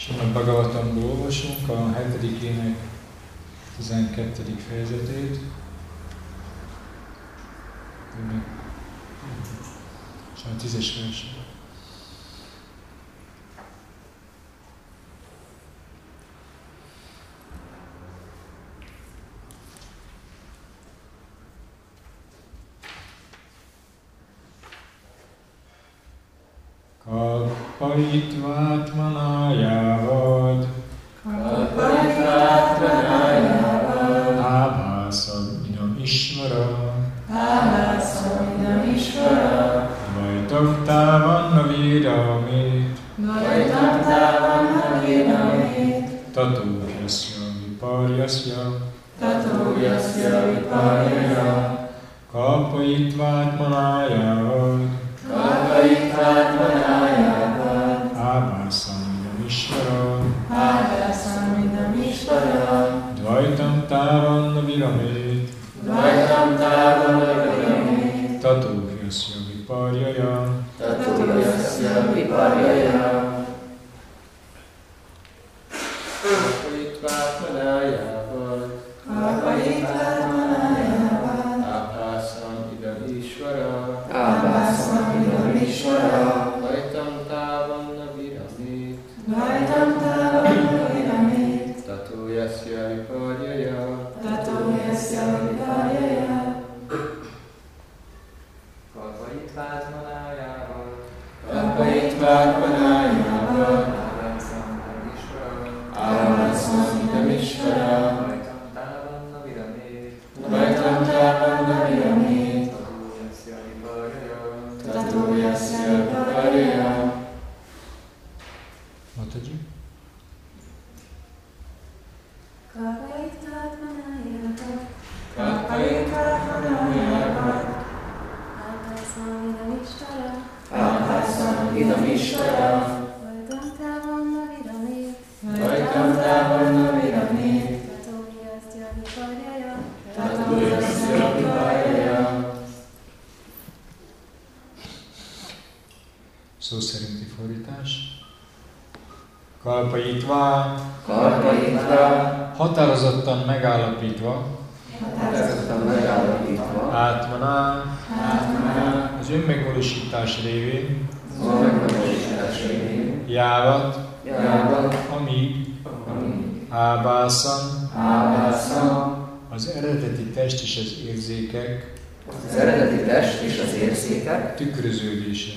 Srimad Bhagavatamból olvasunk a 7. ének 12. fejezetét. És a 10-es verset. Kalpaitvatmanayavad Abhasam idam ishvara Vaitam tavanna viramit Tato yasya viparyasya Kalpaitvatmanayavad Abhasam idam ishvara Dvaitam tavanna viramit Tato yasya viparyaya Mataji? Szó szerinti fordítás. Kalpaitva, határozottan megállapítva, átmaná, az önmegvalósítás révén, jávat, amíg, ábászam, az eredeti test és az érzékek, tükröződése.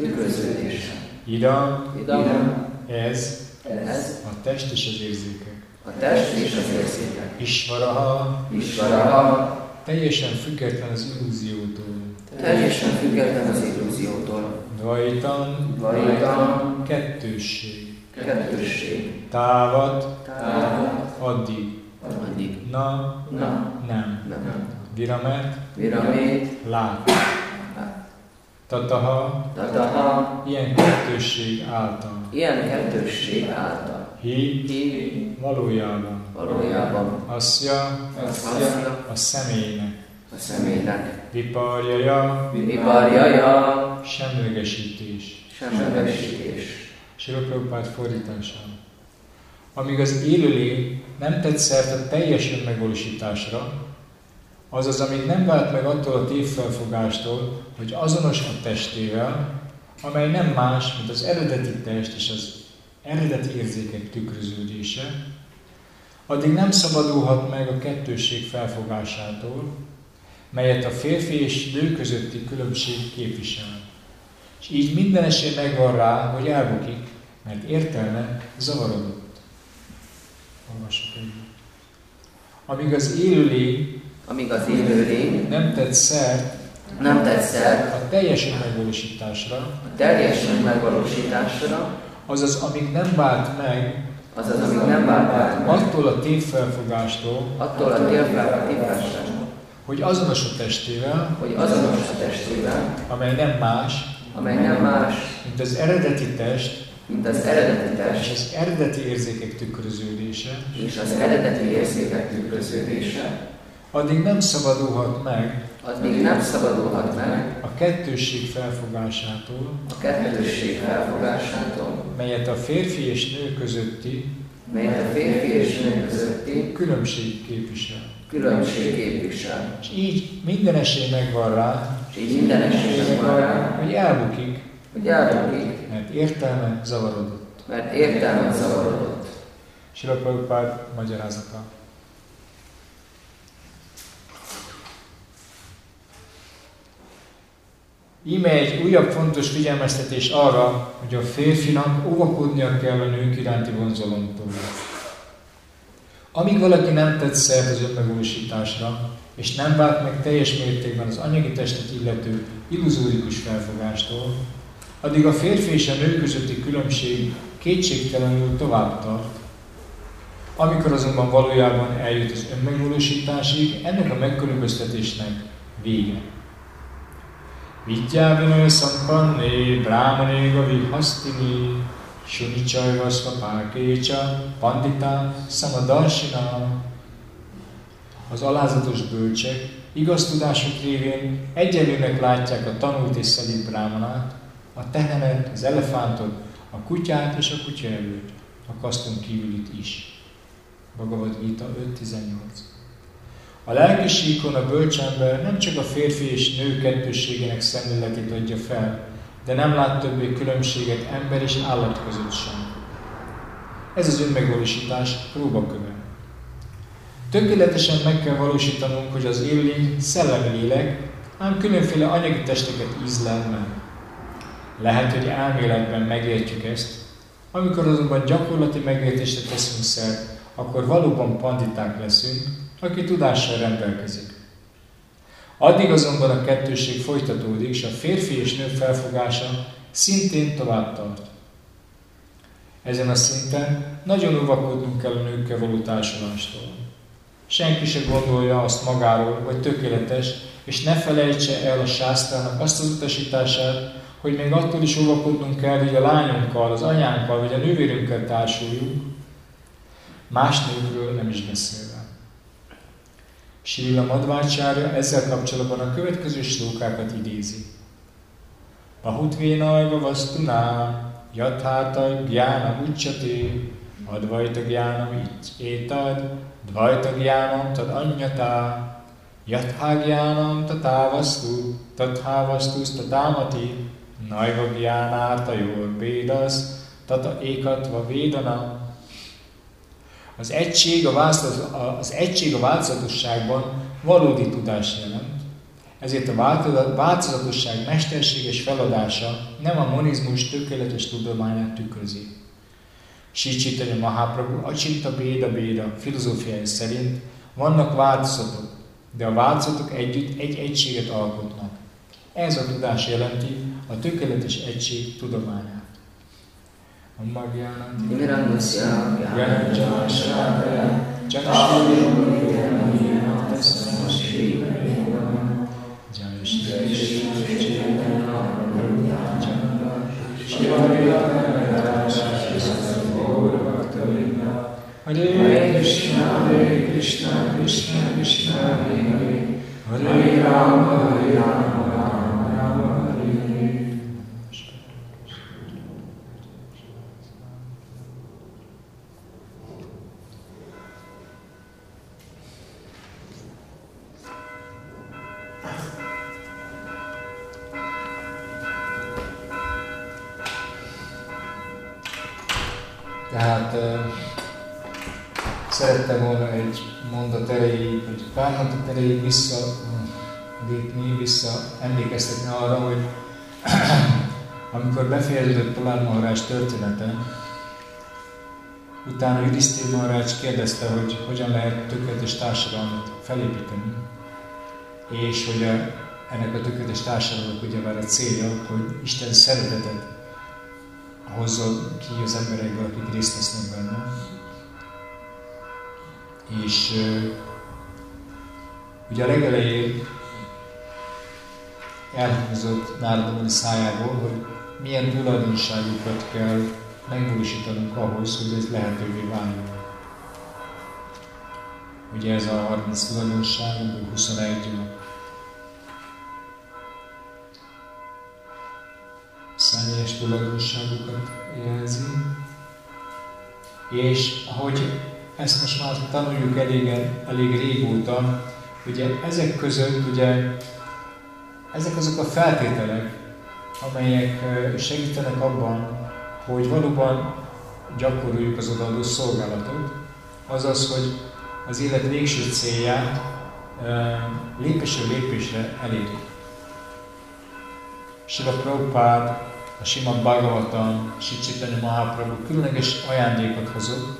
Idam, ez a test és az érzékek. Isvaraha, teljesen független az illúziótól. Dvaitam, kettősség. Távat, addig. Nem. Viramet, lát. Tataha, ilyen kettősség által. Hi, valójában. Asya, a személynek. Viparjaja, semlegesítés. Srila Prabhupád fordításán. Amíg az élőlény nem tett szert a teljes önmegvalósításra, azaz, amíg nem vált meg attól a tévfelfogástól, hogy azonos a testével, amely nem más, mint az eredeti test és az eredeti érzékek tükröződése, addig nem szabadulhat meg a kettősség felfogásától, melyet a férfi és nő közötti különbség képvisel. És így minden esély megvan rá, hogy elbukik, mert értelme zavarodott. Olvassuk együtt. Amíg az élőlény nem tett szert a teljes megvalósításra, azaz amíg nem vált meg attól a tévfelfogástól, hogy azonos a testével, amely nem más, mint az eredeti test, és az eredeti érzékek tükröződése, addig nem szabadulhat meg addig nem szabadulhat meg a kettősség felfogásától, melyet a férfi és nő közötti különbség képvisel. És így minden esély megvan rá, hogy elbukik, mert értelme zavarodott. Srila Prabhupád magyarázata. Íme egy újabb fontos figyelmeztetés arra, hogy a férfinak óvakodnia kell a nők iránti vonzalomtól. Amíg valaki nem tett szert az önmegvalósításra, és nem vált meg teljes mértékben az anyagi testet illető illuzórikus felfogástól, addig a férfi és a nő közötti különbség kétségtelenül tovább tart. Amikor azonban valójában eljut az önmegvalósításig, ennek a megkülönböztetésnek vége. Vidyávinő szampanné, brámanéga vihasztini, sunicsajvaszva pákécsa, panditá, szamadarsina. Az alázatos bölcsek igaz tudásuk révén egyenlőnek látják a tanult és szelíd brámanát, a tehenet, az elefántot, a kutyát és a kutyaevőt, a kaszton kívülit is. Bhagavad Gita 5.18. A lelki síkon a bölcsember nem csak a férfi és nő kettősségének szemléletét adja fel, de nem lát többé különbséget ember és állat között sem. Ez az önmegvalósítás próbaköve. Tökéletesen meg kell valósítanunk, hogy az élőlény szellemi lélek, ám különféle anyagi testeket ízlel meg. Lehet, hogy elméletben megértjük ezt, amikor azonban gyakorlati megértésre teszünk szert, akkor valóban panditák leszünk, aki tudással rendelkezik. Addig azonban a kettősség folytatódik, és a férfi és nő felfogása szintén tovább tart. Ezen a szinten nagyon óvakodnunk kell a nőkkel való társulástól. Senki se gondolja azt magáról, hogy tökéletes, és ne felejtse el a sásztrának azt az utasítását, hogy még attól is óvakodnunk kell, hogy a lányunkkal, az anyánkkal vagy a nővérünkkel társuljunk, más nőkről nem is beszélve. Srila Madhvácsára ezzel kapcsolatban a következő slókákat idézi. Bahutvénajva vasztuná, jathárta gyánam uccsati, advajta gyánam étad, dvajta gyánam tad anyjatá, jathá gyánam tatávasztu, tathávasztusz tatámati, najva gyánárta jól bédasz, tata ékatva védana. Az egység a változatosságban valódi tudás jelent, ezért a változatosság mesterséges feladása nem a monizmus tökéletes tudományát tükrözi. Sri Chaitanya Mahaprabhu Achinta Béda Béda filozófiája szerint vannak változatok, de a változatok együtt egy egységet alkotnak. Ez a tudás jelenti a tökéletes egység tudományát. Mirandusya Gyanajamashravaya Janashriya Tasmasri Hare Krishna, Krishna Krishna, Hare Hare, Hare Rama, Rama Rama, Hare Hare. Tehát szerettem volna egy mondat erejéig, vagy pár mondat erejéig emlékeztetni arra, hogy amikor befejeződött Prahlad Maharaj története, utána Yudhiszthira Maharaj kérdezte, hogy hogyan lehet tökéletes társadalmat felépíteni, és hogy ennek a tökéletes társadalomnak ugyebár a célja, hogy Isten szeretetet hozza ki az emberekből, akik részt vesznek benne. És ugye a legelején elhangzott Nárada Muni szájából, hogy milyen tulajdonságokat kell megvalósítanunk ahhoz, hogy ez lehetővé váljon. Ugye ez a 30 tulajdonság, 21 személyes tulajdonságokat jelzi. És ahogy ezt most már tanuljuk elég régóta, ugye ezek között ugye ezek azok a feltételek, amelyek segítenek abban, hogy valóban gyakoroljuk az odaadó szolgálatot, azaz, hogy az élet végső célját lépésről lépésre elérjük. Srila Prabhupád, a Srimad Bhagavatam, Sri Chaitanya Mahaprabhu különleges ajándékot hozott.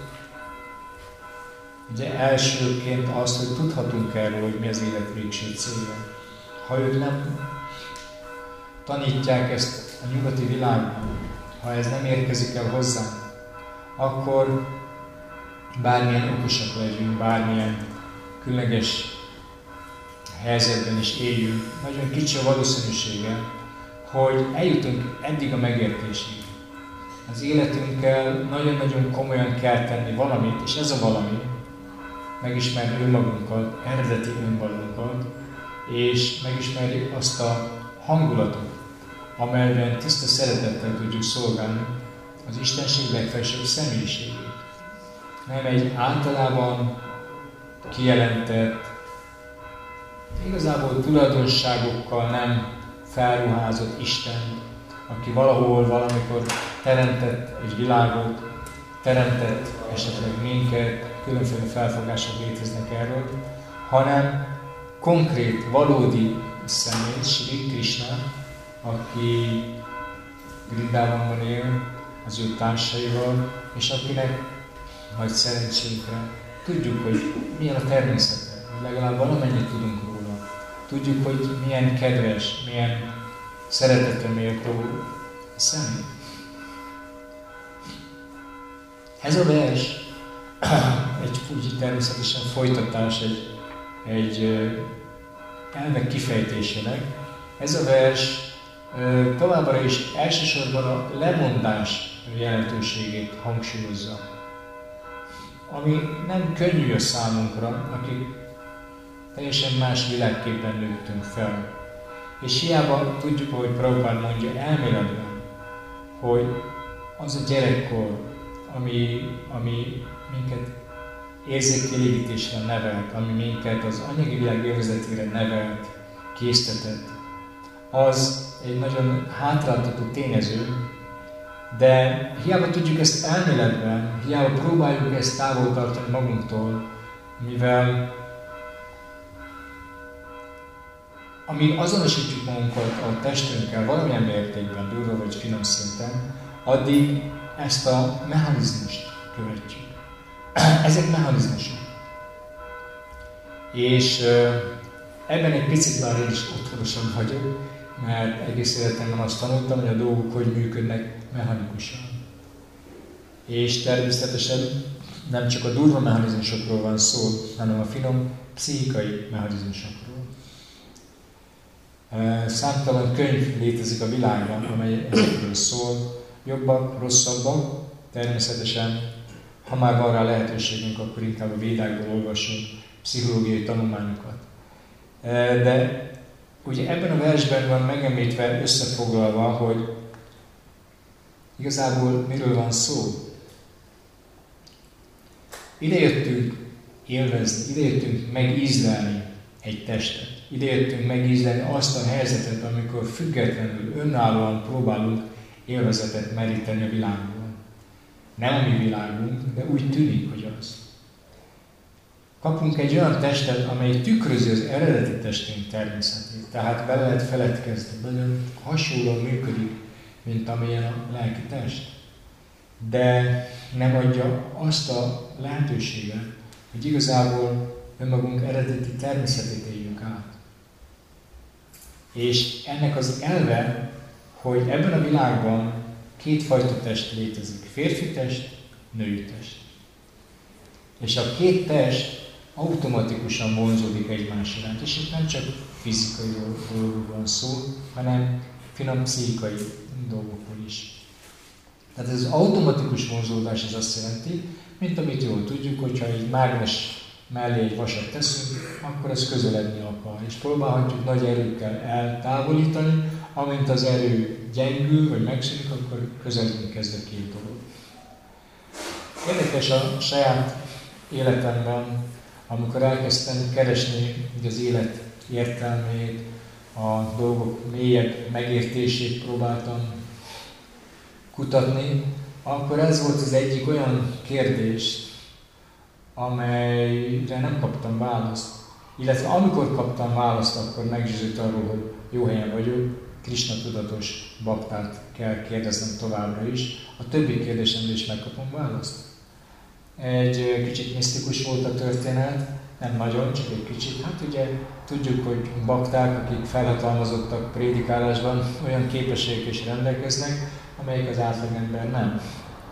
Ugye elsőként azt, hogy tudhatunk erről, hogy mi az élet végső célja. Ha ők nem tanítják ezt a nyugati világban, ha ez nem érkezik el hozzánk, akkor bármilyen okosak legyünk, bármilyen különleges helyzetben is éljünk, nagyon kicsi a valószínűsége, hogy eljutunk eddig a megértésig. Az életünkkel nagyon-nagyon komolyan kell tenni valamit, és ez a valami, megismerni önmagunkat, eredeti önmagunkat, és megismerjük azt a hangulatot, amelyben tiszta szeretettel tudjuk szolgálni az Istenség legfelsőbb személyiségét. Nem egy általában kijelentett, igazából tulajdonságokkal nem felruházott Isten, aki valahol, valamikor teremtett egy világot, teremtett esetleg minket, különféle felfogások léteznek erről, hanem konkrét, valódi személy, Sri Krishna, aki Vrindávonban él az ő társaival, és akinek nagy szerencsénkre tudjuk, hogy milyen a természete, legalább valamennyit tudunk róla. Tudjuk, hogy milyen kedves, milyen szeretetre méltó személy. Ez a vers egy természetesen folytatás egy elvek kifejtésének. Ez a vers továbbra is elsősorban a lemondás jelentőségét hangsúlyozza. Ami nem könnyű a számunkra, akik teljesen más világképben nőttünk fel. És hiába tudjuk, ahogy Prabhupád mondja elméletben, hogy az a gyerekkor, ami minket érzékkielégítésre nevelt, ami minket az anyagi világ élvezetére nevelt, késztetett, az egy nagyon hátráltató tényező, de hiába tudjuk ezt elméletben, hiába próbáljuk ezt távol tartani magunktól, mivel amíg azonosítjuk magunkat a testünkkel valamilyen mértékben, durva vagy finom szinten, addig ezt a mechanizmust követjük. Ezek mechanizmusok. És ebben egy picit már én is otthonosan vagyok, mert egész életemben azt tanultam, hogy a dolgok hogy működnek mechanikusan. És természetesen nem csak a durva mechanizmusokról van szó, hanem a finom pszichikai mechanizmusokról. Számtalan könyv létezik a világban, amely ezekről szól, jobbak, rosszabbak, természetesen, ha már van rá lehetőségünk, akkor inkább a védákból olvasunk pszichológiai tanulmányokat. De ugye ebben a versben van megemlítve, összefoglalva, hogy igazából miről van szó. Idejöttünk élvezni, idejöttünk megízlelni egy testet. Idejöttünk megízlelni azt a helyzetet, amikor függetlenül, önállóan próbálunk élvezetet meríteni a világból. Nem a mi világunk, de úgy tűnik, hogy az. Kapunk egy olyan testet, amely tükrözi az eredeti testünk természetét. Tehát bele lehet feledkezni, nagyon hasonlóan működik, mint amilyen a lelki test. De nem adja azt a lehetőséget, hogy igazából önmagunk eredeti természetét éljük át. És ennek az elve, hogy ebben a világban kétfajta test létezik. Férfi test, női test. És a két test automatikusan vonzódik egymás iránt. És itt nem csak fizikai dolgokról van szó, hanem finom pszichikai dolgokról is. Tehát ez az automatikus vonzódás ez azt jelenti, mint amit jól tudjuk, hogyha egy mágnes mellé egy vasat teszünk, akkor ez közeledni akar. És próbálhatjuk nagy erőkkel eltávolítani, amint az erő gyengül, vagy megszűnik, akkor közelíteni kezd a két dolog. Érdekes a saját életemben, amikor elkezdtem keresni az élet értelmét, a dolgok mélyebb megértését próbáltam kutatni, akkor ez volt az egyik olyan kérdés, amelyre nem kaptam választ. Illetve amikor kaptam választ, akkor meggyőzött arról, hogy jó helyen vagyok, Krisna tudatos baktát kell kérdeznem továbbra is. A többi kérdésemre is megkapom választ. Egy kicsit misztikus volt a történet, nem nagyon, csak egy kicsit. Hát ugye tudjuk, hogy bakták, akik felhatalmazottak prédikálásban, olyan képességek is rendelkeznek, amelyik az átlagember nem.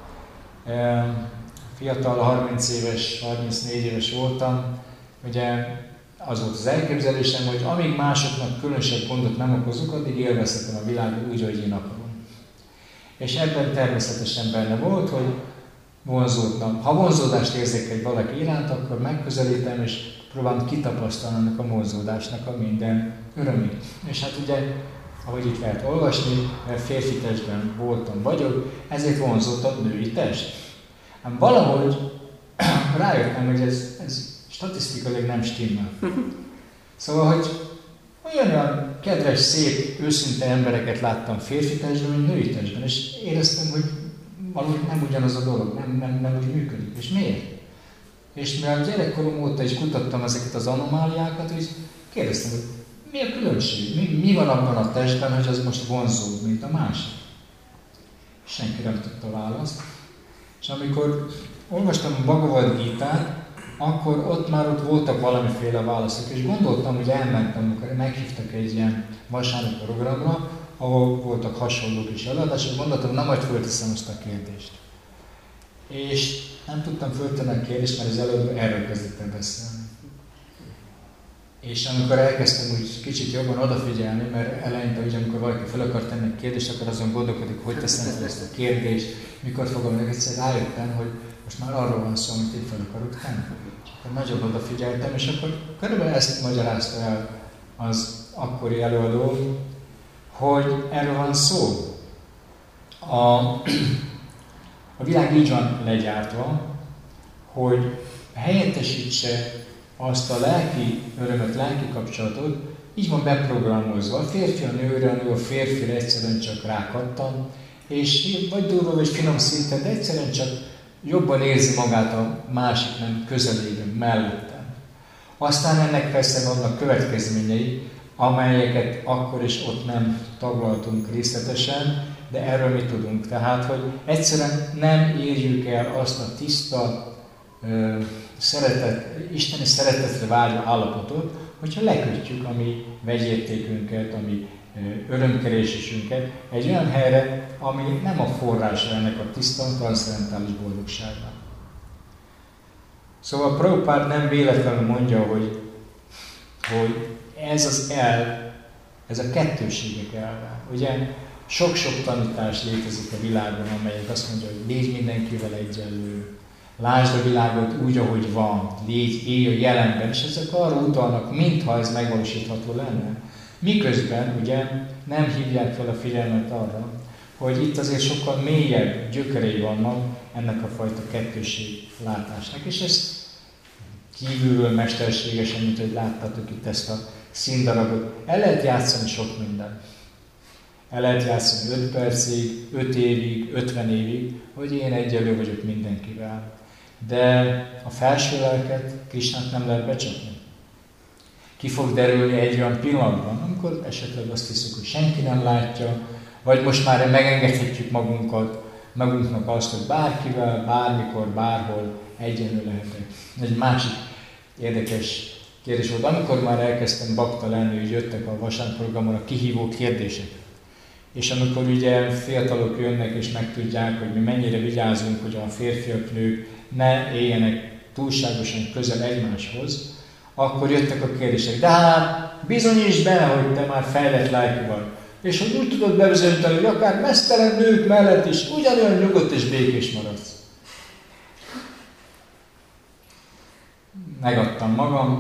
Fiatal, 30 éves, 34 éves voltam, ugye az volt az elképzelésem, hogy amíg másoknak különösebb gondot nem okozok, addig élvezhetem a világot úgy, hogy én akarom. És ebben természetesen benne volt, hogy vonzódnak. Ha vonzódást érzékel valaki iránt, akkor megközelítem, és próbálom kitapasztalni annak a vonzódásnak a minden örömét. És hát ugye, ahogy itt lehet olvasni, mert férfi testben voltam, vagyok, ezért vonzott a női test. Ám valahogy rájöttem, hogy ez statisztikailag nem stimmel. Szóval, hogy olyan kedves, szép, őszinte embereket láttam férfi testben, mint női testben, és éreztem, hogy valahogy nem ugyanaz a dolog, nem úgy működik. És miért? És mivel gyerekkorom óta is kutattam ezeket az anomáliákat, és kérdeztem, hogy mi a különbség? Mi van abban a testben, hogy az most vonzóbb, mint a másik? Senki nem tudta választ. És amikor olvastam a Bhagavad Gitát, akkor ott voltak valamiféle válaszok, és gondoltam, hogy elmentem, amikor meghívtak egy ilyen vasárnapi programra, ahol voltak hasonlók is előadások, gondoltam, nem majd fölteszem azt a kérdést. És nem tudtam föltenni a kérdést, mert az előadó erről kezdett el beszélni. És amikor elkezdtem úgy kicsit jobban odafigyelni, mert eleinte, ugye, amikor valaki fel akar tenni egy kérdést, akkor azon gondolkodik, hogy teszem fel ezt a kérdést, mikor fogom meg egyszer rájöttem, hogy most már arról van szó, amit itt fel akarok tenni. És akkor nagyon odafigyeltem, és akkor körülbelül ezt magyarázta el az akkori előadó, hogy erről van szó. A világ így van legyártva, hogy helyettesítse azt a lelki örömet, lelki kapcsolatot, így van beprogramozva. A férfi a nőre, a nő a férfire egyszerűen csak rákattan, és vagy durva, vagy finom szinten, de egyszerűen csak jobban érzi magát a másik nem közelében, mellettem. Aztán ennek persze vannak következményei, amelyeket akkor is ott nem taglaltunk részletesen, de erről mi tudunk. Tehát, hogy egyszerűen nem érjük el azt a tiszta, isteni szeretetre vágyó állapotot, hogyha lekötjük a mi vegyértékünket, a mi örömkeresésünket egy olyan helyre, ami nem a forrása ennek a tiszta, transzcendentális boldogságnak. Szóval Prabhupád nem véletlenül mondja, hogy ez az elv, ez a kettőségek elve. Ugye sok-sok tanítás létezik a világban, amelyek azt mondja, hogy légy mindenkivel egyenlő, lásd a világot úgy, ahogy van, élj a jelenben, és ezek arra utalnak, mintha ez megvalósítható lenne. Miközben ugye nem hívják fel a figyelmet arra, hogy itt azért sokkal mélyebb gyökerei vannak ennek a fajta kettőséglátásnak, és ezt kívülről mesterségesen, mint hogy láttatok itt ezt a színdarabot, el lehet játszani sok minden. El lehet játszani 5 percig, 5 évig, 50 évig, hogy én egyenlő vagyok mindenkivel. De a felső lelket, Krisnát nem lehet becsapni. Ki fog derülni egy olyan pillanatban, amikor esetleg azt hiszük, hogy senki nem látja, vagy most már megengedhetjük magunknak azt, hogy bárkivel, bármikor, bárhol egyenlő lehetek. Egy másik érdekes kérdés volt, amikor már elkezdtem bakta lenni, hogy jöttek a vasárprogramon a kihívó kérdések. És amikor ugye fiatalok jönnek és megtudják, hogy mi mennyire vigyázunk, hogy a férfiak, nők ne éljenek túlságosan közel egymáshoz, akkor jöttek a kérdések. De hát bizonyítsd be, hogy te már fejlett lelki vagy. És hogy úgy tudod bebizonyítani, hogy akár meztelen nők mellett is ugyanolyan nyugodt és békés maradsz. Megadtam magam,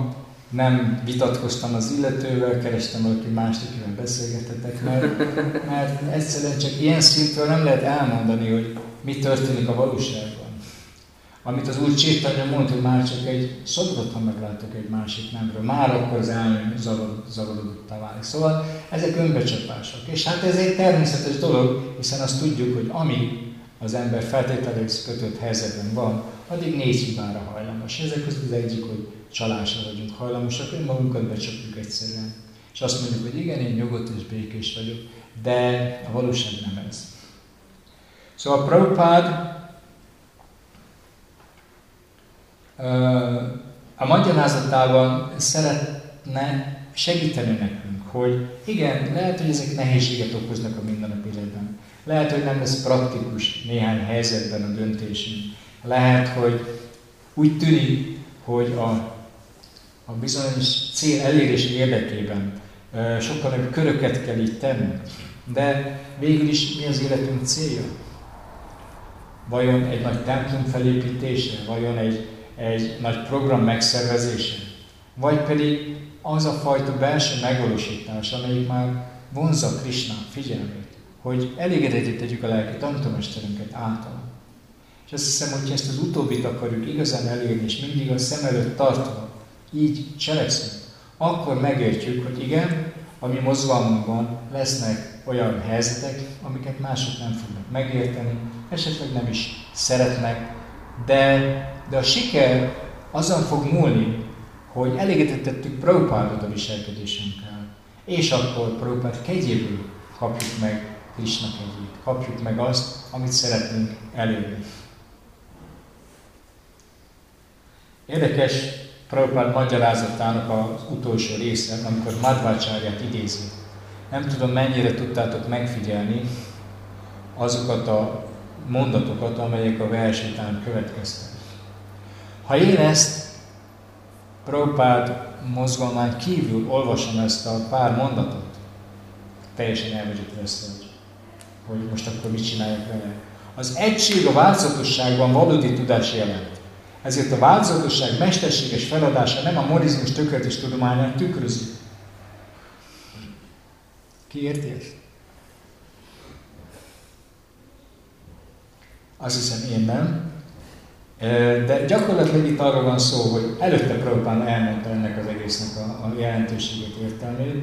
nem vitatkoztam az illetővel, kerestem valaki mást, akivel beszélgethetek, mert egyszerűen csak ilyen szintről nem lehet elmondani, hogy mi történik a valóságban. Amit az Úr Chaitanya mondta, hogy már csak egy szobrot, ha meglátok egy másik nemről, már akkor az elmém zavarodottá válik. Szóval ezek önbecsapások. És hát ez egy természetes dolog, hiszen azt tudjuk, hogy amíg az ember feltételez kötött helyzetben van, addig 4 hibára hajlamos. Ezek közül az egyik, hogy csalásra vagyunk hajlamosak, önmagunkat becsapjuk egyszerűen. És azt mondjuk, hogy igen, én nyugodt és békés vagyok, de a valóság nem ez. Szóval Prabhupád a magyarázatában szeretne segíteni nekünk, hogy igen, lehet, hogy ezek nehézséget okoznak a mindennapi életben. Lehet, hogy nem lesz praktikus néhány helyzetben a döntésünk. Lehet, hogy úgy tűnik, hogy a bizonyos cél elérés érdekében sokkal nagyobb köröket kell így tennünk. De végül is mi az életünk célja? Vajon egy nagy templom felépítése? Vajon egy nagy program megszervezése? Vagy pedig az a fajta belső megvalósítás, amelyik már vonzza Krishna figyelmét, hogy elégedetté tegyük a lelki tanítómesterünket által. És azt hiszem, hogy ezt az utóbbit akarjuk igazán elérni, és mindig a szem előtt tartva, így cselekszünk, akkor megértjük, hogy igen, a mi mozgalmunkban lesznek olyan helyzetek, amiket mások nem fognak megérteni, esetleg nem is szeretnek, de a siker azon fog múlni, hogy elégedettettük Prabhupádot a viselkedésünkkel. És akkor Prabhupád kegyéből kapjuk meg Krishna kegyét, kapjuk meg azt, amit szeretnénk elérni. Érdekes Prabhupád magyarázatának az utolsó része, amikor Madhvacsáryát idézi. Nem tudom, mennyire tudtátok megfigyelni azokat a mondatokat, amelyek a vers után következtek. Ha én ezt Prabhupád mozgalmán kívül olvasom ezt a pár mondatot, teljesen el vagyok veszve, hogy most akkor mit csináljak vele. Az egység a változatosságban valódi tudás jelent. Ezért a változatosság mesterséges feladása nem a morizmus tökéletes tudományát tükrözi. Ki érti ezt? Azt hiszem, én nem. De gyakorlatilag itt arról van szó, hogy előtte Prabhupád elmondta ennek az egésznek a jelentőségét, értelmét,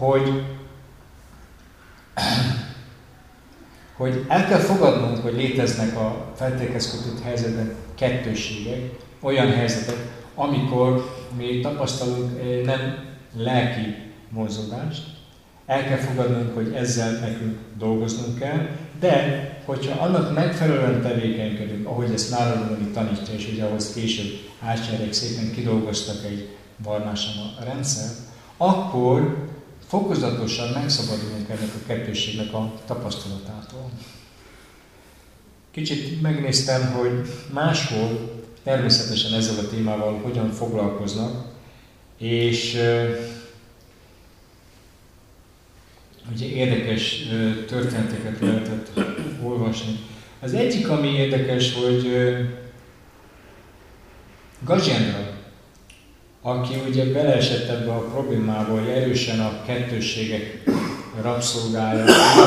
hogy el kell fogadnunk, hogy léteznek a feltételhez kötött helyzetben kettősségek, olyan helyzetek, amikor mi tapasztalunk nem lelki mozódást, el kell fogadnunk, hogy ezzel nekünk dolgoznunk kell, de hogyha annak megfelelően tevékenykedünk, ahogy ezt Nárada Muni tanítja, és ugye ahhoz később ácsáryák szépen kidolgoztak egy varnásama rendszert, akkor fokozatosan megszabadulunk ennek a kettősségnek a tapasztalatától. Kicsit megnéztem, hogy máshol természetesen ezzel a témával hogyan foglalkoznak, és ugye érdekes történeteket lehetett olvasni. Az egyik, ami érdekes, hogy Gajendra, aki ugye beleesett ebbe a problémába, hogy erősen a kettősségek rabszolgája,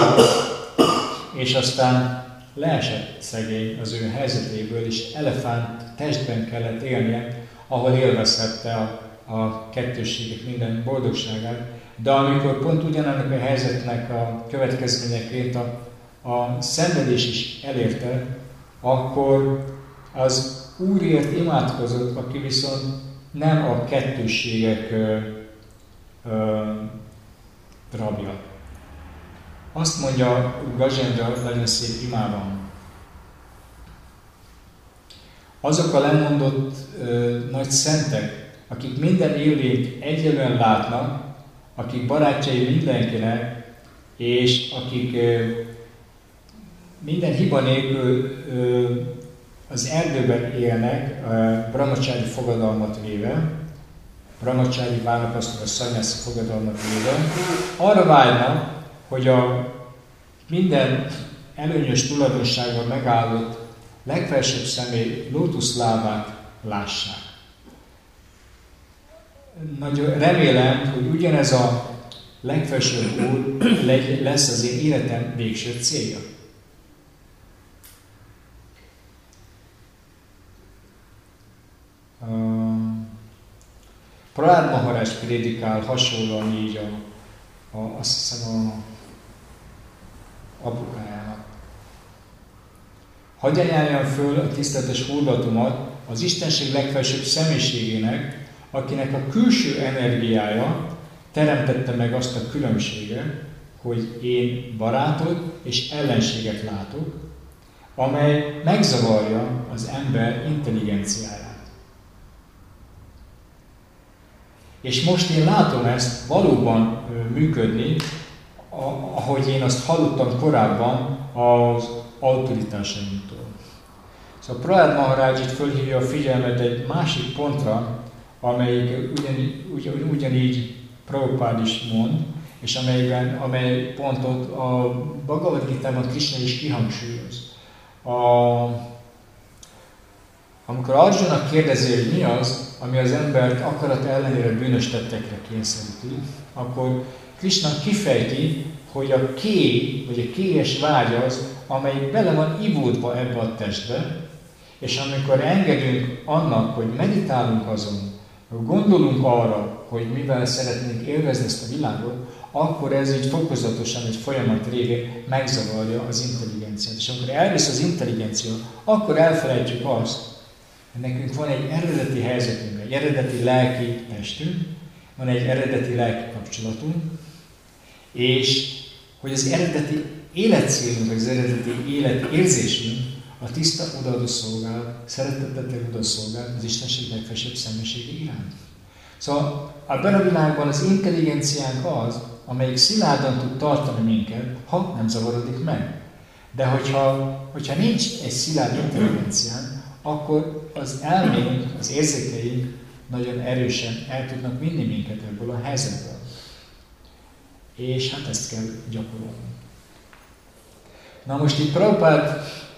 és aztán leesett szegény az ő helyzetéből, és elefánt testben kellett élnie, ahol élvezhette a kettősségek minden boldogságát. De amikor pont ugyanennek a helyzetnek a következményeként a szenvedés is elérte, akkor az Úrért imádkozott, aki viszont nem a kettősségek rabja. Azt mondja Gajendra nagyon szép imában. Azok a lemondott nagy szentek, akik minden élőlényt egyelően látnak, akik barátjai mindenkinek, és akik minden hiba nélkül az erdőben élnek, brahmacsári fogadalmat véve, brahmacsári vánapasztok a szanyászi fogadalmat véve, arra vágynak, hogy a minden előnyös tulajdonságban megállott legfelsőbb személy lótuszlábát lássák. nagyon remélem, hogy ugyanez a legfelsőbb Úr lesz az én életem végső célja. Prahlad Maharaj prédikál hasonlóan így azt hiszem a apukájának. Hadd emeljam föl a tiszteletes hódlatomat az Istenség legfelsőbb személyiségének, akinek a külső energiája teremtette meg azt a különbséget, hogy én barátot és ellenséget látok, amely megzavarja az ember intelligenciáját. És most én látom ezt valóban működni, ahogy én azt hallottam korábban az autoritásaimtól. Szóval Prahlad Maharaj itt fölhívja a figyelmet egy másik pontra, amelyik ugyanígy Prabhupád is mond, és amely pontot a Bhagavad Gitában Krishna is kihangsúlyoz. Amikor Arjuna kérdezi, hogy mi az, ami az embert akarat ellenére bűnös tettekre kényszeríti, akkor Krishna kifejti, hogy a kély, vagy a kélyes vágy az, amely bele van ivódva ebbe a testbe, és amikor engedünk annak, hogy meditálunk azon, hogy gondolunk arra, hogy mivel szeretnénk élvezni ezt a világot, akkor ez így fokozatosan egy folyamat révén megzavarja az intelligenciát. És amikor elvisz az intelligencia, akkor elfelejtjük azt, hogy nekünk van egy eredeti helyzetünk, egy eredeti lelki testünk, van egy eredeti lelki kapcsolatunk, és hogy az eredeti életcélunk, vagy az eredeti életérzésünk a tiszta odaadó szolgálat, szeretettel odaadó szolgálat az Istenség legfelsőbb személyisége iránt. Szóval ebben a világban az intelligenciánk az, amelyik szilárdan tud tartani minket, ha nem zavarodik meg. De hogyha nincs egy szilárd intelligenciánk, akkor az elménk, az érzékeink nagyon erősen el tudnak vinni minket ebből a helyzetből. És hát ezt kell gyakorolni. Na most itt Prabhupád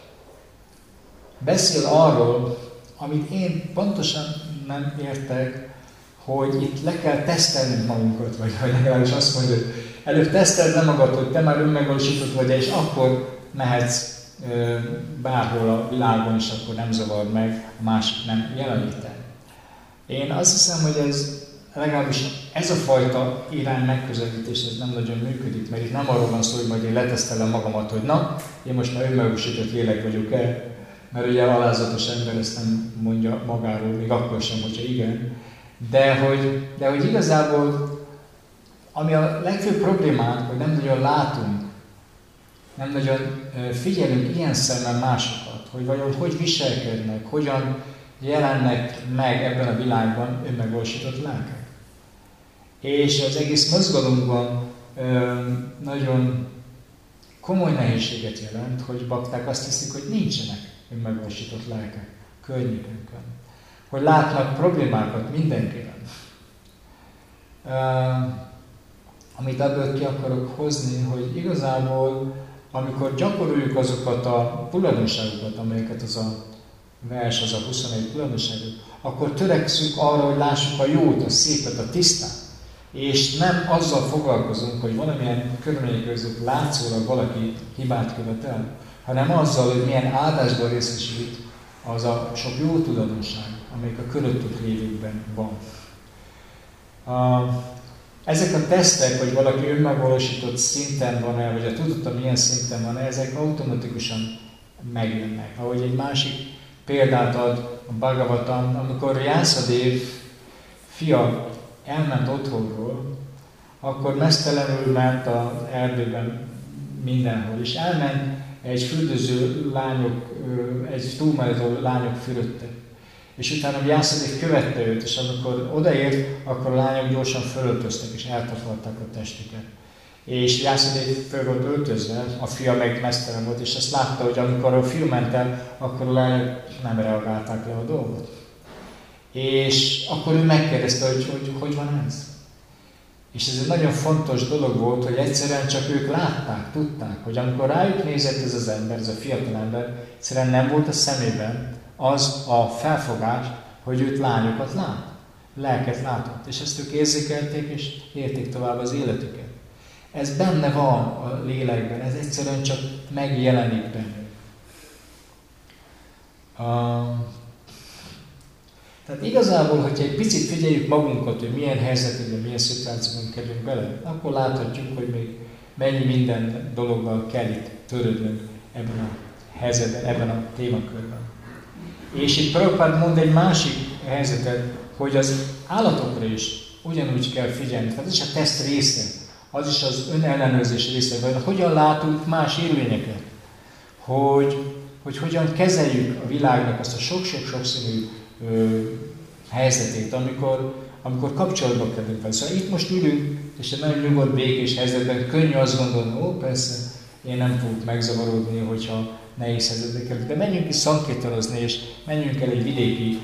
beszél arról, amit én pontosan nem értek, hogy itt le kell tesztelnünk magunkat, vagy legalábbis azt mondja, hogy előbb teszteld le magad, hogy te már önmegvalósított vagy, és akkor mehetsz bárhol a világon, és akkor nem zavar meg, a másik nem jeleníten. Én azt hiszem, hogy legalábbis ez a fajta irány megközelítés ez nem nagyon működik, mert itt nem arról van szó, hogy majd én letesztelem magamat, hogy na, én most már önmegvalósított lélek vagyok-e, mert ugye alázatos ember ezt nem mondja magáról, még akkor sem, hogyha igen. De hogy igazából, ami a legfőbb problémánk, hogy nem nagyon látunk, nem nagyon figyelünk ilyen szemmel másokat, hogy vajon hogy viselkednek, hogyan jelennek meg ebben a világban önmegvalósított lelkek. És az egész mozgalomban nagyon komoly nehézséget jelent, hogy bakták azt hiszik, hogy nincsenek önmegvalósított lelkek környékünkön. Hogy látnak problémákat mindenkiben. Amit ebből ki akarok hozni, hogy igazából, amikor gyakoroljuk azokat a tulajdonságokat, amelyeket az a vers, az a 21 tulajdonságot, akkor törekszünk arra, hogy lássuk a jót, a szépet, a tisztát. És nem azzal foglalkozunk, hogy valamilyen körülmények között látszólag valaki hibát követ el, hanem azzal, hogy milyen áldásban részesült az a sok jó tulajdonság, amelyik a körülöttük lévőkben van. Ezek a tesztek, hogy valaki önmegvalósított szinten van-e, vagy a tudata milyen szinten van-e, ezek automatikusan megjönnek. Ahogy egy másik példát ad a Bhagavatam, amikor Vyasadeva fia elment otthonról, akkor meztelenül ment az erdőben mindenhol, és elment egy fürdőző lányok, egy túlmeredő lányok fürödtek. És utána Vyasadeva követte őt, és amikor odaért, akkor a lányok gyorsan fölöltöztek, és eltakarták a testüket. És Vyasadeva föl volt öltözve, a fia meg meztelen volt, és azt látta, hogy amikor a fiú ment el, akkor a lányok nem reagálták le a dolgot. És akkor ő megkérdezte, hogy van ez? És ez egy nagyon fontos dolog volt, hogy egyszerűen csak ők látták, tudták, hogy amikor rájuk nézett ez az ember, ez a fiatal ember, egyszerűen nem volt a szemében az a felfogás, hogy őt lányokat lát. lelket látott, és ezt ők érzékelték, és érték tovább az életüket. Ez benne van a lélekben, ez egyszerűen csak megjelenik bennük. Tehát igazából, hogyha egy picit figyeljük magunkat, hogy milyen helyzetekben, milyen szituációban kerülünk bele, akkor láthatjuk, hogy még mennyi minden dologgal kell itt törődnünk ebben a helyzetben, ebben a témakörben. És itt Prabhupád mond egy másik helyzetet, hogy az állatokra is ugyanúgy kell figyelni. Tehát ez is a teszt része, az is az önellenőrzés része, vagy hogyan látunk más élményeket, hogy hogyan kezeljük a világnak azt a sok-sok-sok színű helyzetét, amikor kapcsolatba kerülünk fel. Szóval itt most ülünk, és egy nagyon nyugodt, békés helyzetben könnyű azt gondolni, ó, persze, én nem fogok megzavarodni, hogyha nehéz helyzetbe kerülünk. De menjünk is szankirtanozni, és menjünk el egy vidéki,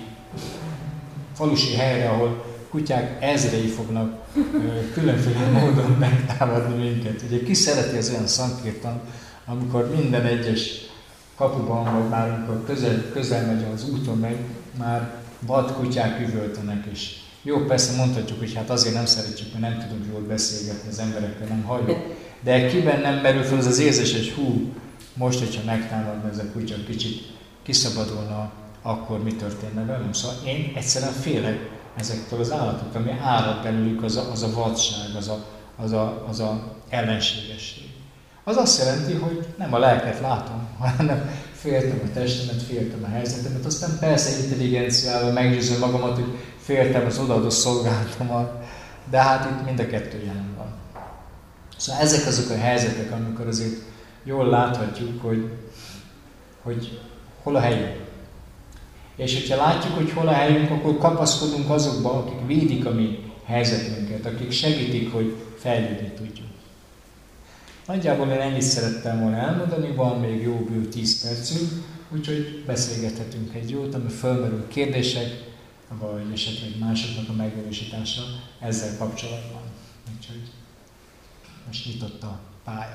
falusi helyre, ahol kutyák ezrei fognak különféle módon megtámadni minket. Ugye ki szereti az olyan szankirtan, amikor minden egyes kapuban, vagy már amikor közel megy az úton megy, már vadkutyák üvöltenek is. Jó, persze mondhatjuk, hogy hát azért nem szeretjük, mert nem tudunk jól beszélgetni az emberekkel, nem halljuk. De kiben nem merül fel az érzés, hogy hú, most, hogyha megtámadna ez a kutya, kicsit kiszabadulna, akkor mi történne velem? Szóval én egyszerűen félek ezektől az állatoktól, ami árad belőlük az a vadság, az a ellenségesség. Az azt jelenti, hogy nem a lelket látom, hanem féltem a testemet, féltem a helyzetemet, aztán persze intelligenciával meggyőzöm magamat, hogy féltem az odaadott szolgálatomat, de hát itt mind a kettő jelen van. Szóval ezek azok a helyzetek, amikor azért jól láthatjuk, hogy hol a helyünk. És hogyha látjuk, hogy hol a helyünk, akkor kapaszkodunk azokba, akik védik a mi helyzetünket, akik segítik, hogy fejlődni tudjuk. Nagyjából én ennyit szerettem volna elmondani, van még jó bő 10 percünk, úgyhogy beszélgethetünk egy jót, ami fölmerül kérdések, vagy esetleg másoknak a megvalósítása ezzel kapcsolatban. Úgyhogy most nyitott a pálya.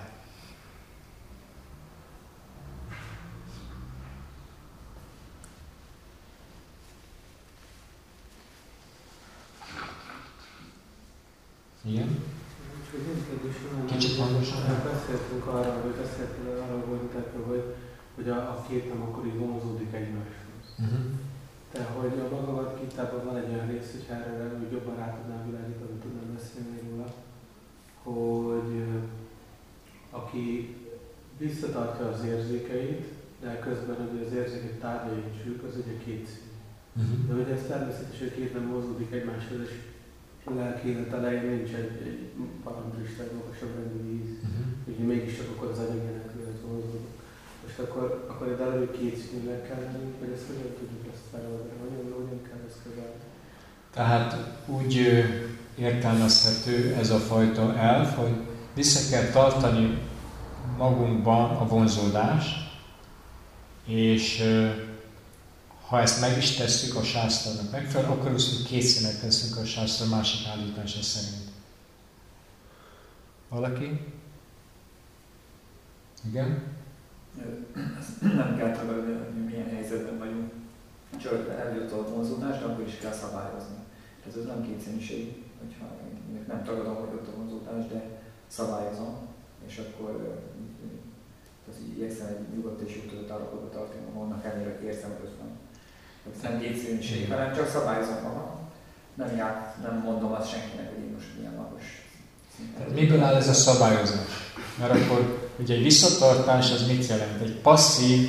Igen? Kicsit hangosan. Beszéltünk arra, hogy a két nem akkor így vonzódik egymáshoz. De hogy a Bhagavad Gitában van egy olyan rész, hogy erre hogy jobban rá tudnám világítani, tudnám beszélni róla, hogy aki visszatartja az érzékeit, de közben hogy az érzékek tárgyainsük, az ugye két szín. De hogy ez természetes, hogy két nem mozódik egymáshoz, és a lelki élet elején nincs egy paramkristály, magasabb rendű víz, úgyhogy mégiscsak akkor az anyagi nélkül vonzódunk. Most akkor egy előbb két színűnek kell lenni, hogy ezt hogyan tudjuk ezt feloldani, hogyan kell ezt kezelni? Tehát úgy értelmezhető ez a fajta elv, hogy vissza kell tartani magunkban a vonzódást, és ha ezt meg is tesszük a sásztrának megfelelően, akkor viszont kétszínek leszünk a sásztra másik állítása szerint. Valaki? Igen? Nem kell tagadni, hogy milyen helyzetben vagyunk. Csak eljött a vonzódás, de akkor is kell szabályozni. Ez nem kétszínűség, hogyha nem tagadom, hogy ott a vonzódás, de szabályozom, és akkor igyekszem egy nyugodt és jutott állapotba tartani, annak ellenére, hogy érzem, hogy ott van. Ez nem kétszínűség, hanem csak szabályozom magam. Nem mondom azt senkinek, hogy én most milyen magas szinten. Miből áll ez a szabályozás? Mert akkor ugye egy visszatartás az mit jelent? Egy passzív,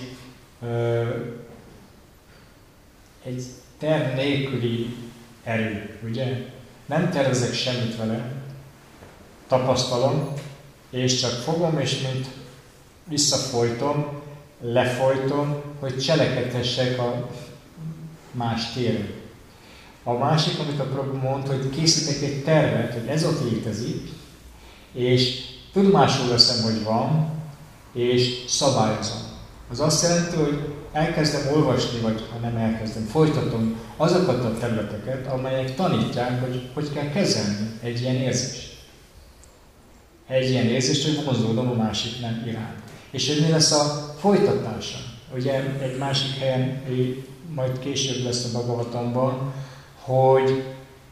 egy terv nélküli erő, ugye? Nem tervezek semmit vele, tapasztalom, és csak fogom, és mint visszafolytom, lefolytom, hogy cselekedhessek a más téren. A másik, amit a Prabhu mond, hogy készítek egy tervet, hogy ez ott létezik, és tudomásul veszem, hogy van, és szabályozom. Az azt jelenti, hogy elkezdem olvasni, vagy ha nem elkezdem, folytatom azokat a területeket, amelyek tanítják, hogy hogy kell kezelni egy ilyen érzést. Egy ilyen érzést, hogy vonzódom a másik nem iránt. És hogy mi lesz a folytatása. Ugye egy másik helyen, majd később lesz a Bhagavatamban, hogy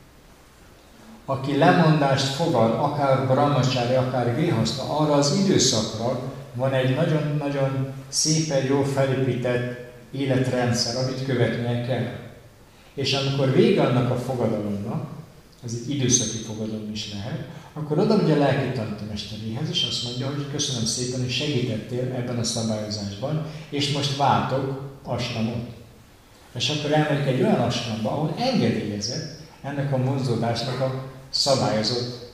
aki lemondást fogad, akár brahmacsári, akár grihaszta, arra az időszakra van egy nagyon-nagyon szépen jól felépített életrendszer, amit követnie kell. És amikor vége annak a fogadalomnak, ez egy időszaki fogadalom is lehet, akkor oda megy a lelki tanítómesteréhez, és azt mondja, hogy köszönöm szépen, hogy segítettél ebben a szabályozásban, és most váltok asramot. És akkor elmegyek egy olyan asramba, ahol engedélyezett ennek a vonzódásnak a szabályozott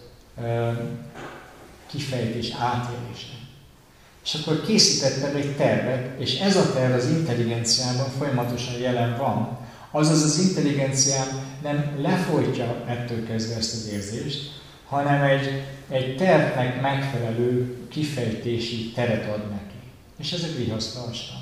kifejtés, átélése. És akkor készítettem egy tervet, és ez a terv az intelligenciában folyamatosan jelen van. Azaz az intelligenciám nem lefolytja ettől kezdve ezt az érzést, hanem egy tervnek megfelelő kifejtési teret ad neki. És ez a grihaszta asram.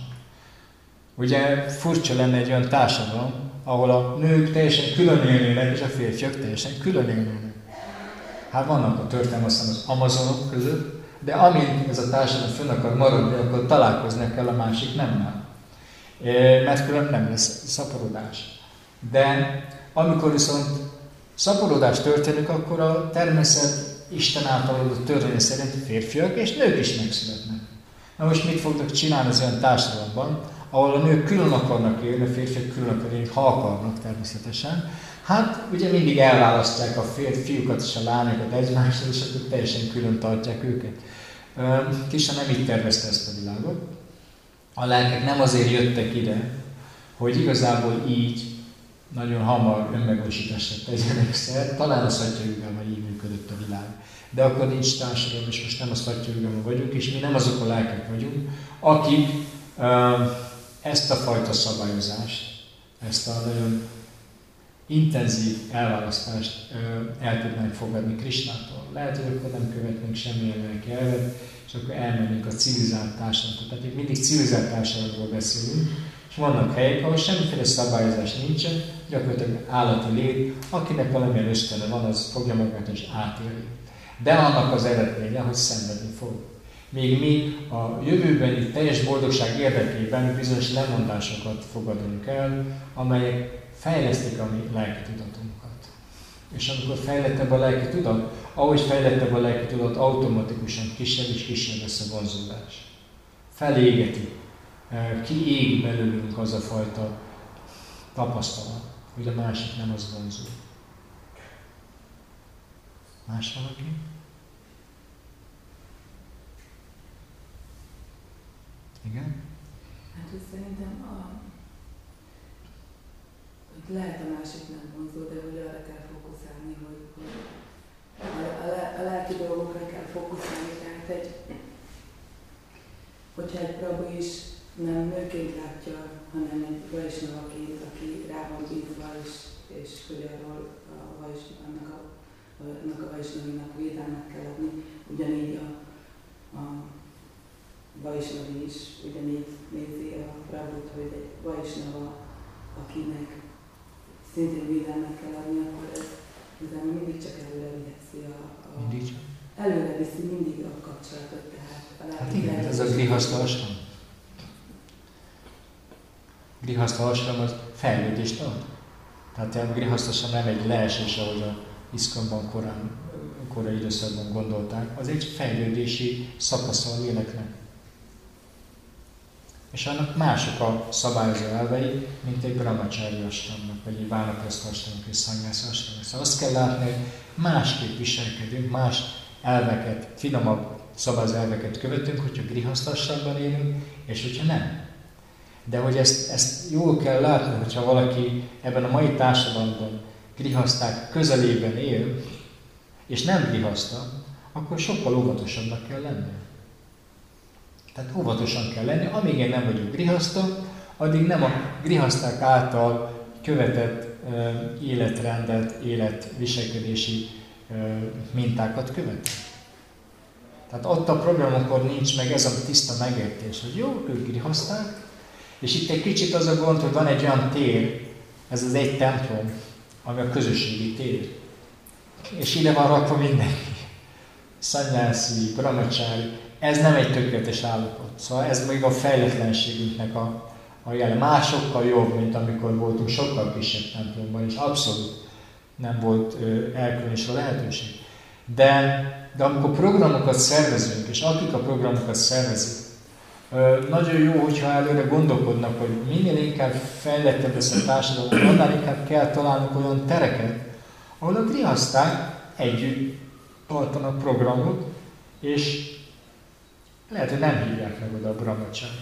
Ugye furcsa lenne egy olyan társadalom, ahol a nők teljesen külön élnének, és a férfiak teljesen külön élnének. Hát vannak a történelem aztán az amazonok között, de amint ez a társadalom fönn akar maradni, akkor találkozni kell a másik nemmel. Mert különben nem lesz szaporodás. De amikor viszont szaporodás történik, akkor a természet Isten által adott törvény szerint férfiak és nők is megszületnek. Na most mit fognak csinálni az olyan társadalomban, ahol a nők külön akarnak élni, a férfiak külön akarnak élni, ha akarnak természetesen. Hát ugye mindig elválasztják a fiúkat és a lányokat egymástól, és akkor teljesen külön tartják őket. Isten nem így tervezte ezt a világot. A lelkek nem azért jöttek ide, hogy igazából így nagyon hamar önmegvalósításra tegyenek szert. Talán a Szatya-jugában így működött a világ. De akkor nincs társadalom, és most nem a Szatya-jugában vagyunk, és mi nem azok a lelkek vagyunk, akik ezt a fajta szabályozást, ezt a nagyon intenzív elválasztást el tudnánk fogadni Krisnától. Lehet, hogy akkor nem követnénk semmilyen lelki elvet, és akkor elmennénk a civilizált társadalomtól. Tehát itt mindig civilizált társadalomról beszélünk, és vannak helyek, ahol semmiféle szabályozás nincsen, gyakorlatilag állati lét, akinek valamilyen ösztöne van, az fogja magát és átéli. De annak az eredménye, hogy szenvedni fog. Még mi a jövőbeni teljes boldogság érdekében bizonyos lemondásokat fogadunk el, amelyek fejlesztik a mi lelki tudatunkat. És amikor fejlettebb a lelki tudat, ahogy fejlettebb a lelki tudat, automatikusan kisebb és kisebb lesz a vonzódás. Felégeti, kiég belőlünk az a fajta tapasztalat, hogy a másik nem az vonzó. Más valaki? Igen? Hát, hogy szerintem hogy lehet a másik nem vonzó, de hogy arra kell fókuszálni, hogy a lelki dolgokra kell fókuszálni. Tehát hogyha egy prabhu is nem nőként látja, hanem egy vaisnavaként, aki rá van bízva, és hogy arról annak a vaisnavinak védelmet kell adni, ugyanígy a vaisnavi is ugyanígy nézi a prabhut, hogy egy vaisnava, akinek szintén védelmet kell adni, akkor ez mindig csak előre viszi előre viszi mindig a kapcsolatot. Tehát hát igen, ez a grihaszta asram. Grihaszta asram az fejlődést ad. Tehát a grihaszta asram nem egy leesés, ahogy a ISKCON-ban korai időszakban gondolták, az egy fejlődési szakasza a léleknek. És annak mások a szabályozó elvei, mint egy brahmacsári asramnak, vagy egy vánapraszta asramnak, és szanyász asramnak. Szóval azt kell látni, hogy másképp viselkedünk, más elveket, finomabb szabályozó elveket követünk, hogyha grihaszta asramban élünk, és hogyha nem. De hogy ezt jól kell látni, hogyha valaki ebben a mai társadalomban grihaszták közelében él, és nem grihaszta, akkor sokkal óvatosabbnak kell lenni. Tehát óvatosan kell lenni, amíg én nem vagyok grihaszta, addig nem a grihaszták által követett életrendet, életviselkedési mintákat követem. Tehát ott a programokon nincs meg ez a tiszta megértés, hogy jó, ők grihaszták, és itt egy kicsit az a gond, hogy van egy olyan tér, ez az egy templom, ami a közösségi tér. És ide van rakva mindenki. Szanyászi, brahmacsári, ez nem egy tökéletes állapot. Szóval ez még a fejletlenségünknek a jele. Másokkal jobb, mint amikor voltunk sokkal kisebb templomban, és abszolút nem volt elkülönésre lehetőség. De amikor programokat szervezünk, és akik a programokat szervezik, nagyon jó, hogyha előre gondolkodnak, hogy minél inkább fejlettebb lesz a társadalom, annál inkább kell találnunk olyan tereket, ahol a grihaszták együtt tartanak programot, és lehet, hogy nem hívják meg oda a brahmacsárit.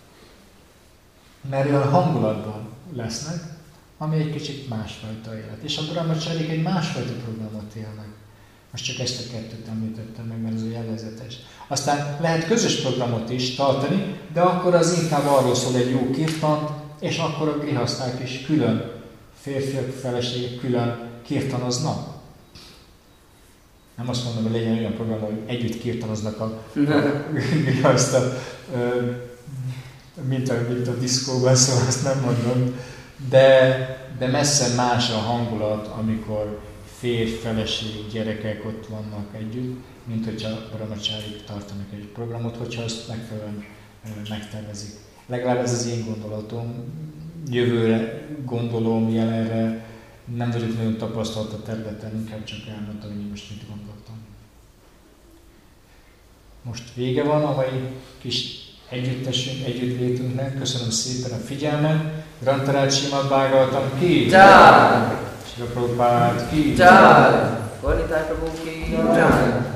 Mert olyan hangulatban lesznek, ami egy kicsit másfajta élet. És a brahmacsárik egy másfajta programot élnek. Most csak ezt a kettőt említettem meg, mert ez a jellegzetes. Aztán lehet közös programot is tartani, de akkor az inkább arról szól egy jó kirtant, és akkor a grihaszták is külön, férfiak, feleségek külön kirtanoznak. Nem azt mondom, hogy legyen olyan program, hogy együtt kirtanoznak a grihasztak, mint a diszkóban, szóval azt nem mondom. De messze más a hangulat, amikor férj, feleség, gyerekek ott vannak együtt, mint hogyha brahmacsárik tartanak egy programot, hogyha azt megfelelően megtervezik. Legalább ez az én gondolatom. Jövőre gondolom, jelenre nem vagyok nagyon tapasztalt a területen, inkább csak elmondtam, hogy én most mit gondoltam. Most vége van a mai kis együttlétünknek. Köszönöm szépen a figyelmet. Grantarád Srimad Bhagavatam ki! Jai! Srila Prabhupád ki! Jai! Gornitály Prabhu ki! Jai!